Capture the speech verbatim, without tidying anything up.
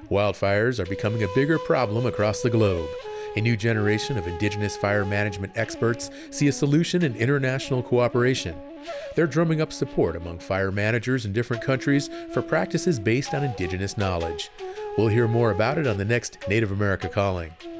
Wildfires are becoming a bigger problem across the globe. A new generation of indigenous fire management experts see a solution in international cooperation. They're drumming up support among fire managers in different countries for practices based on indigenous knowledge. We'll hear more about it on the next Native America Calling.